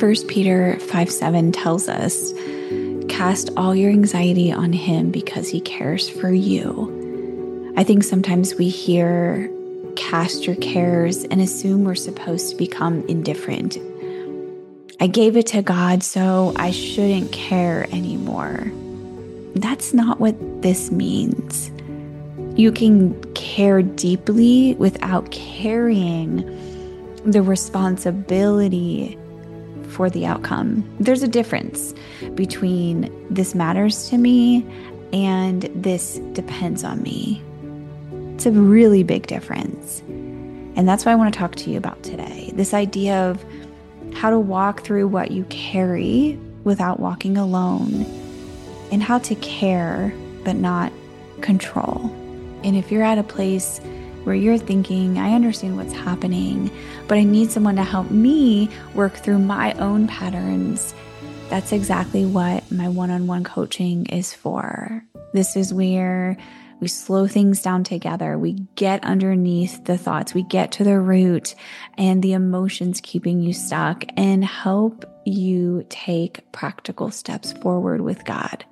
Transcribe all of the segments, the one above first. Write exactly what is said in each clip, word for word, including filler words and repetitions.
First Peter five seven tells us, cast all your anxiety on him because he cares for you. I think sometimes we hear cast your cares and assume we're supposed to become indifferent. I gave it to God, so I shouldn't care anymore. That's not what this means. You can care deeply without carrying the responsibility for the outcome. There's a difference between this matters to me and this depends on me. It's a really big difference. And that's what I want to talk to you about today. This idea of how to walk through what you carry without walking alone, and how to care but not control. And if you're at a place where you're thinking, I understand what's happening, but I need someone to help me work through my own patterns, that's exactly what my one-on-one coaching is for. This is where we slow things down together. We get underneath the thoughts, we get to the root and the emotions keeping you stuck, and help you take practical steps forward with God.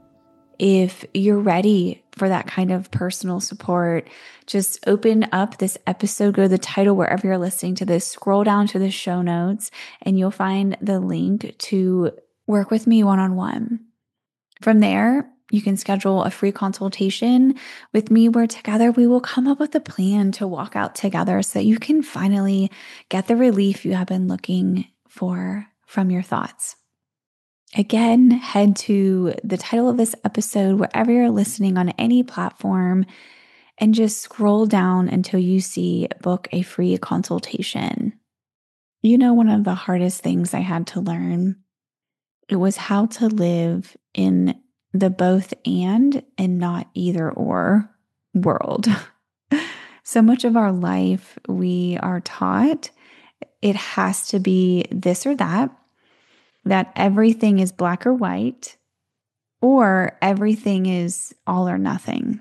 If you're ready for that kind of personal support, just open up this episode, go to the title wherever you're listening to this, scroll down to the show notes, and you'll find the link to work with me one-on-one. From there, you can schedule a free consultation with me where together we will come up with a plan to walk out together so that you can finally get the relief you have been looking for from your thoughts. Again, head to the title of this episode wherever you're listening on any platform and just scroll down until you see book a free consultation. You know, one of the hardest things I had to learn, it was how to live in the both and and not either or world. So much of our life we are taught it has to be this or that, that everything is black or white, or everything is all or nothing.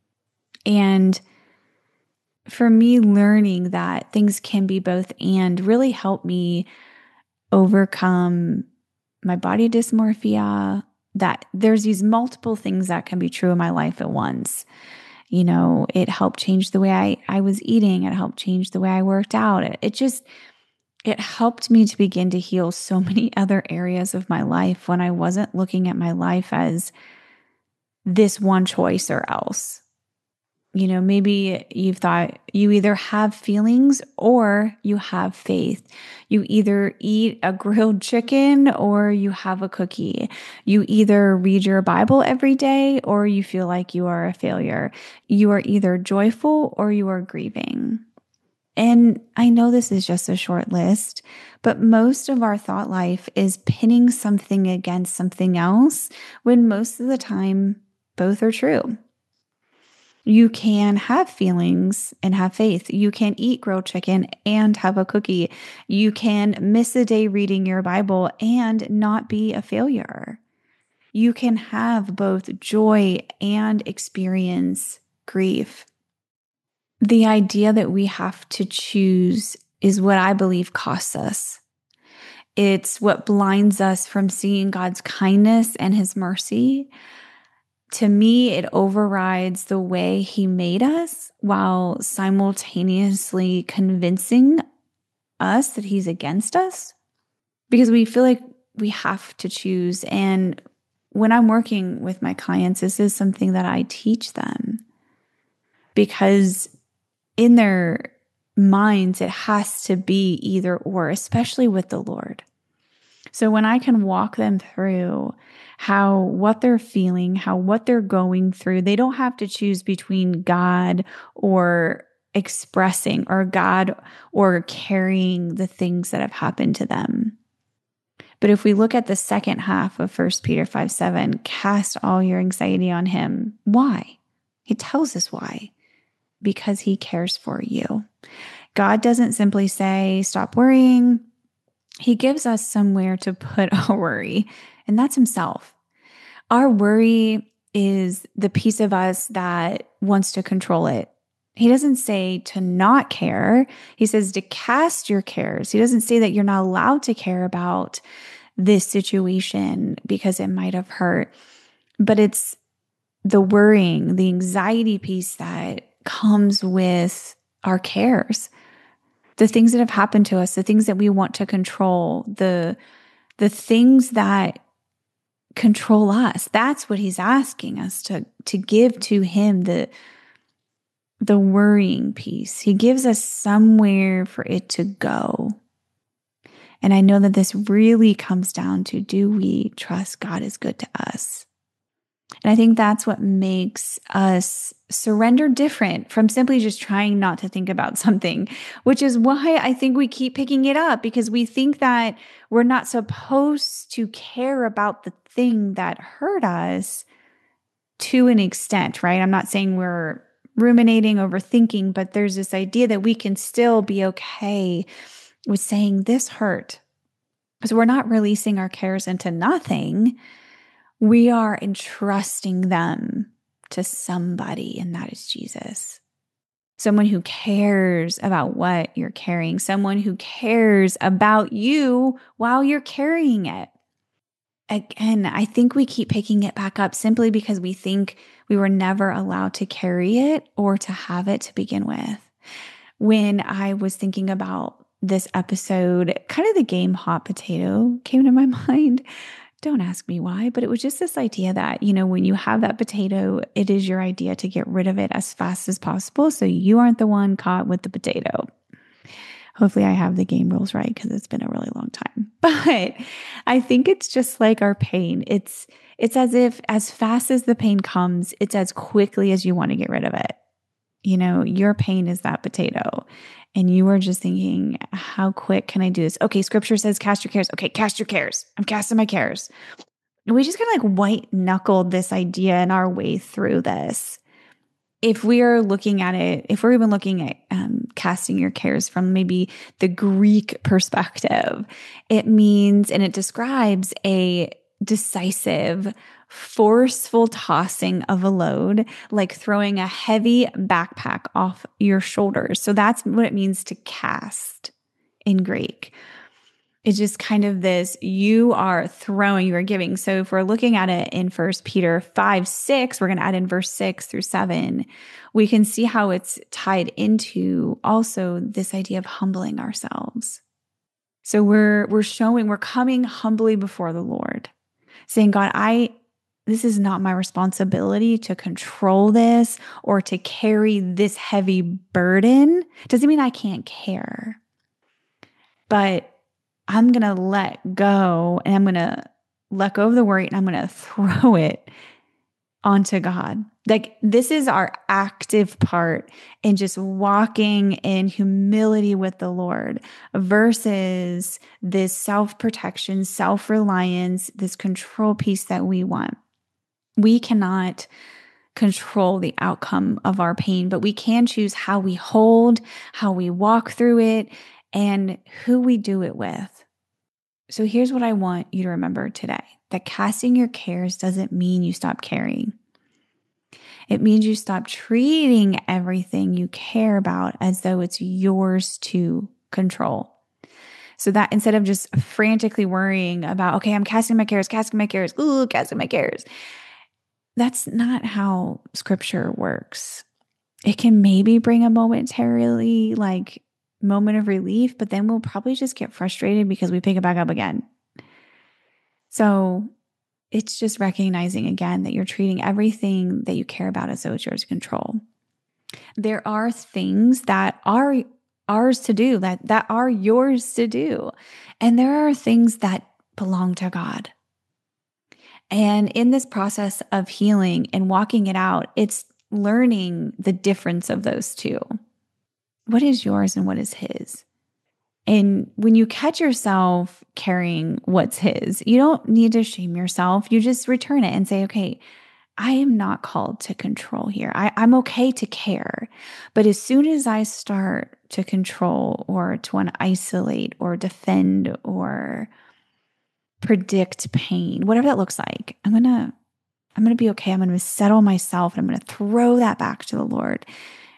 And for me, learning that things can be both and really helped me overcome my body dysmorphia, that there's these multiple things that can be true in my life at once. You know, it helped change the way I, I was eating. It helped change the way I worked out. It, it just, it helped me to begin to heal so many other areas of my life when I wasn't looking at my life as this one choice or else. You know, maybe you've thought you either have feelings or you have faith. You either eat a grilled chicken or you have a cookie. You either read your Bible every day or you feel like you are a failure. You are either joyful or you are grieving. And I know this is just a short list, but most of our thought life is pinning something against something else when most of the time both are true. You can have feelings and have faith. You can eat grilled chicken and have a cookie. You can miss a day reading your Bible and not be a failure. You can have both joy and experience grief. The idea that we have to choose is what I believe costs us. It's what blinds us from seeing God's kindness and his mercy. To me, it overrides the way he made us while simultaneously convincing us that he's against us, because we feel like we have to choose. And when I'm working with my clients, this is something that I teach them, because in their minds, it has to be either or, especially with the Lord. So when I can walk them through how, what they're feeling, how, what they're going through, they don't have to choose between God or expressing, or God or carrying the things that have happened to them. But if we look at the second half of First Peter five seven, cast all your anxiety on him. Why? He tells us why. Because he cares for you. God doesn't simply say, stop worrying. He gives us somewhere to put our worry, and that's himself. Our worry is the piece of us that wants to control it. He doesn't say to not care. He says to cast your cares. He doesn't say that you're not allowed to care about this situation because it might have hurt. But it's the worrying, the anxiety piece that comes with our cares, the things that have happened to us, the things that we want to control, the, the things that control us. That's what he's asking us to, to give to him, the, the worrying piece. He gives us somewhere for it to go. And I know that this really comes down to, do we trust God is good to us? And I think that's what makes us surrender different from simply just trying not to think about something, which is why I think we keep picking it up, because we think that we're not supposed to care about the thing that hurt us to an extent, right? I'm not saying we're ruminating, overthinking, but there's this idea that we can still be okay with saying this hurt, because we're not releasing our cares into nothing. We are entrusting them to somebody, and that is Jesus. Someone who cares about what you're carrying, someone who cares about you while you're carrying it. Again, I think we keep picking it back up simply because we think we were never allowed to carry it or to have it to begin with. When I was thinking about this episode, kind of the game hot potato came to my mind. Don't ask me why, but it was just this idea that, you know, when you have that potato, it is your idea to get rid of it as fast as possible so you aren't the one caught with the potato. Hopefully I have the game rules right, because it's been a really long time. But I think it's just like our pain. It's it's as if as fast as the pain comes, it's as quickly as you want to get rid of it. You know, your pain is that potato. And you are just thinking, how quick can I do this? Okay, scripture says cast your cares. Okay, cast your cares. I'm casting my cares. And we just kind of like white knuckled this idea in our way through this. If we are looking at it, if we're even looking at um, casting your cares from maybe the Greek perspective, it means, and it describes a decisive, forceful tossing of a load, like throwing a heavy backpack off your shoulders. So that's what it means to cast in Greek. It's just kind of this, you are throwing, you are giving. So if we're looking at it in First Peter five, six, we're going to add in verse six through seven, we can see how it's tied into also this idea of humbling ourselves. So we're we're showing, we're coming humbly before the Lord, saying, God, I this is not my responsibility to control this or to carry this heavy burden. Doesn't mean I can't care, but I'm going to let go, and I'm going to let go of the worry, and I'm going to throw it onto God. Like, this is our active part in just walking in humility with the Lord versus this self-protection, self-reliance, this control piece that we want. We cannot control the outcome of our pain, but we can choose how we hold, how we walk through it, and who we do it with. So here's what I want you to remember today, that casting your cares doesn't mean you stop caring. It means you stop treating everything you care about as though it's yours to control. So that instead of just frantically worrying about, okay, I'm casting my cares, casting my cares, ooh, casting my cares. That's not how scripture works. It can maybe bring a momentarily like moment of relief, but then we'll probably just get frustrated because we pick it back up again. So it's just recognizing again that you're treating everything that you care about as though it's yours to control. There are things that are ours to do, that, that are yours to do. And there are things that belong to God. And in this process of healing and walking it out, it's learning the difference of those two. What is yours and what is his? And when you catch yourself carrying what's his, you don't need to shame yourself. You just return it and say, okay, I am not called to control here. I, I'm okay to care. But as soon as I start to control or to want to isolate or defend or predict pain, whatever that looks like, I'm going to I'm going to be okay. I'm going to settle myself, and I'm going to throw that back to the Lord.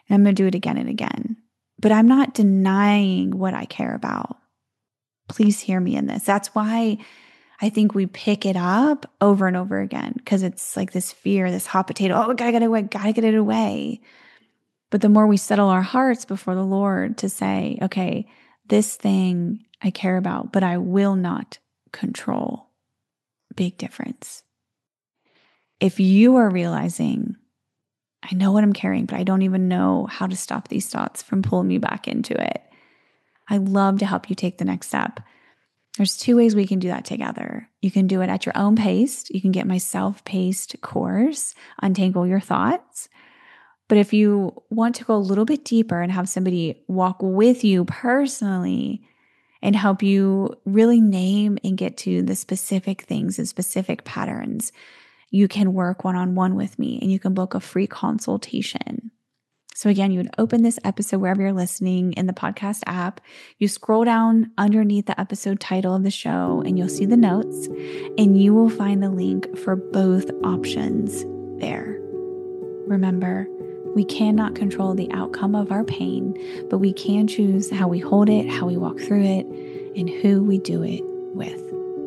And I'm going to do it again and again. But I'm not denying what I care about. Please hear me in this. That's why I think we pick it up over and over again, because it's like this fear, this hot potato. Oh, gotta get it away, gotta get it away. But the more we settle our hearts before the Lord to say, okay, this thing I care about, but I will not control. Big difference. If you are realizing, I know what I'm carrying, but I don't even know how to stop these thoughts from pulling me back into it, I'd love to help you take the next step. There's two ways we can do that together. You can do it at your own pace. You can get my self-paced course, Untangle Your Thoughts. But if you want to go a little bit deeper and have somebody walk with you personally and help you really name and get to the specific things and specific patterns, you can work one-on-one with me and you can book a free consultation. So again, you would open this episode wherever you're listening in the podcast app. You scroll down underneath the episode title of the show and you'll see the notes, and you will find the link for both options there. Remember, we cannot control the outcome of our pain, but we can choose how we hold it, how we walk through it, and who we do it with.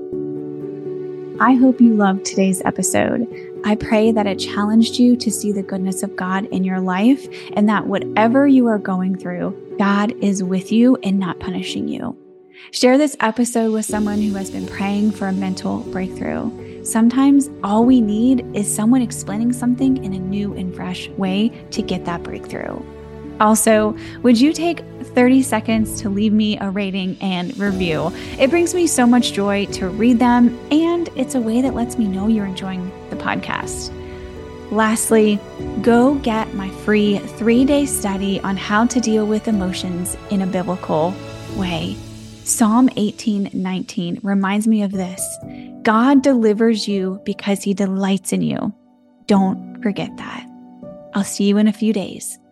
I hope you loved today's episode. I pray that it challenged you to see the goodness of God in your life, and that whatever you are going through, God is with you and not punishing you. Share this episode with someone who has been praying for a mental breakthrough. Sometimes all we need is someone explaining something in a new and fresh way to get that breakthrough. Also, would you take thirty seconds to leave me a rating and review? It brings me so much joy to read them, and it's a way that lets me know you're enjoying the podcast. Lastly, go get my free three-day study on how to deal with emotions in a biblical way. Psalm eighteen nineteen reminds me of this. God delivers you because he delights in you. Don't forget that. I'll see you in a few days.